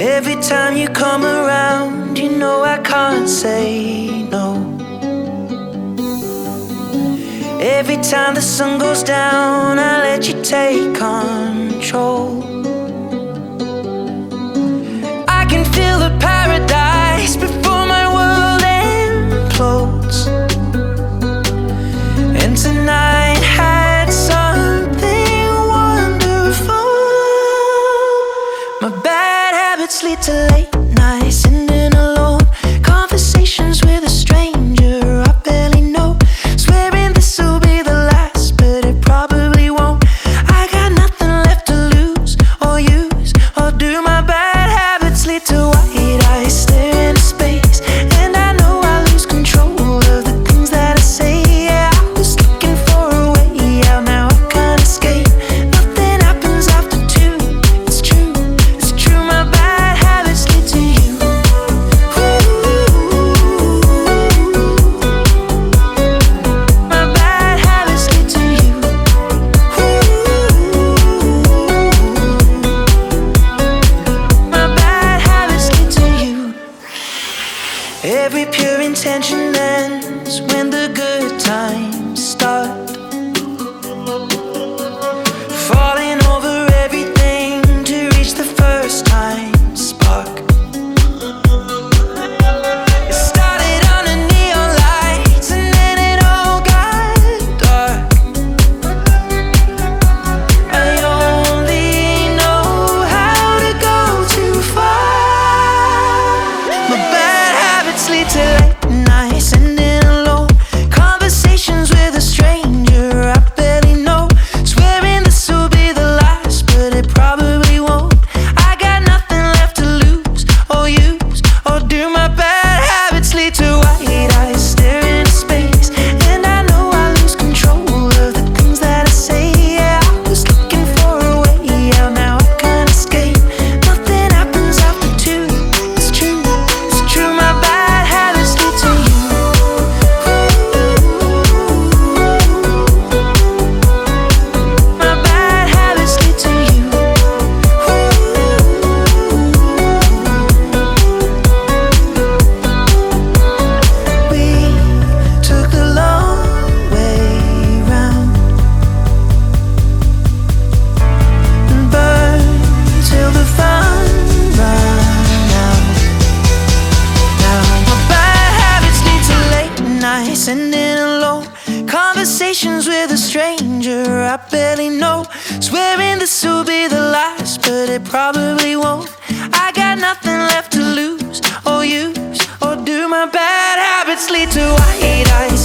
Every time you come around, you know I can't say no. Every time the sun goes down, I let you take control. I can feel the paradise before my world implodes. And tonight had something wonderful. My bad habits lead to late nights, ending alone. Conversations with a stranger I barely know. Swearing this will be the last, but it probably won't. I got nothing left to lose or use or do. My bad habits lead to white eyes staring into space, and I know I lose control of the things that I say. Yeah, I was looking for a way out, now I can't escape. Nothing happens after two. It's true, it's true. My bad habits lead to you. My bad habits lead to you. My bad habits lead to you. Every pure intention ends when the good times start. Falling over everything to reach the first time spark. It started under neon lights and then it all got dark. I only know how to go too far. My bad habits lead to late nights, ending alone. Conversations with a stranger I barely know. Swearing this will be the last, but it probably won't. I got nothing left to lose or use or do. My bad habits lead to white eyes staring into space, and I know I lose control of the things that I say. Yeah, I was looking for a way out, now I can't escape. Nothing happens after two. It's true, it's true. My bad habits lead to you. My bad habits lead to you. We took the long way round and burned till the fun ran out. Now my bad habits lead to late nights, ending alone. Conversations with a stranger I barely know. Swearing this will be the last, but it probably won't. I got nothing left to lose or use or do. My bad habits lead to white eyes